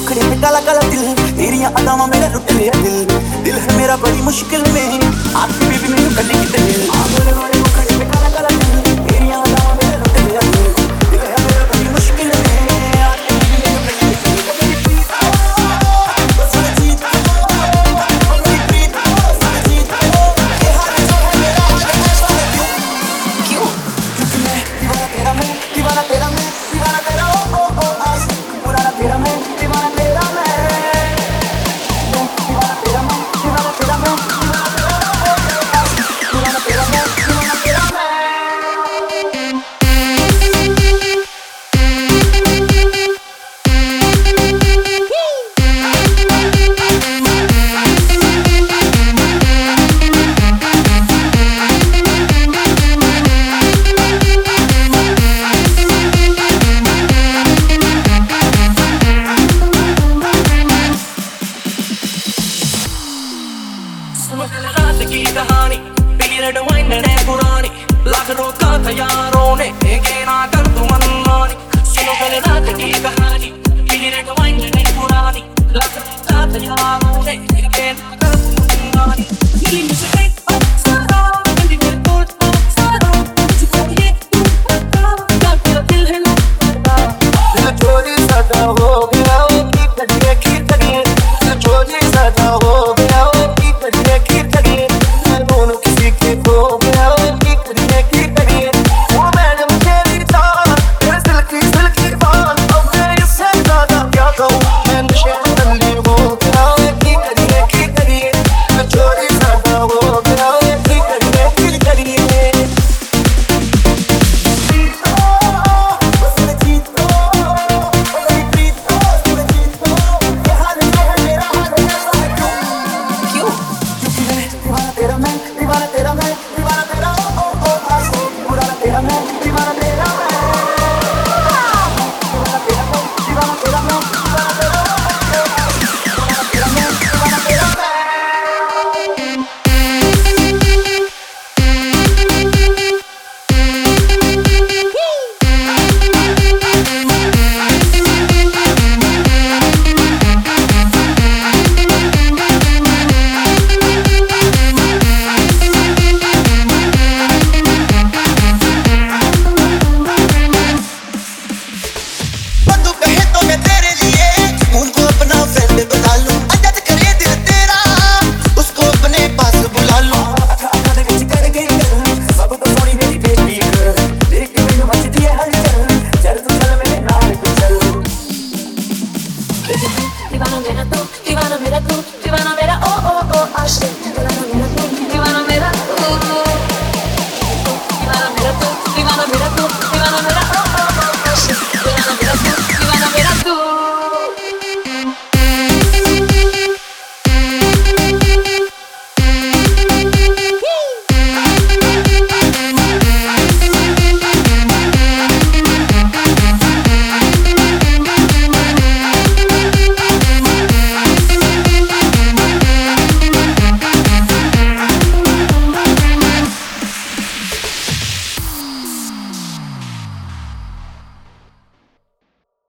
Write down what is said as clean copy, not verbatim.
मुखड़े पे काला काला दिल, तेरियां अदावां मेरा लुट लिया दिल, दिल है मेरा बड़ी मुश्किल में, आती बेबी मैनू कड्डी किते दिल। गोरे गोरे मुखड़े पे काला काला दिल, तेरियां अदावां मेरा लुट लिया दिल, दिल है मेरा बड़ी मुश्किल में, आती बेबी मैनू कड्डी किते दिल। मेरी प्रीत बस जीत मेरी प्रीत बस जीत, ये हाल जो है मेरा हाल ऐसा है क्यों? क्योंकि मैं दीवाना तेरा, मैं दीवाना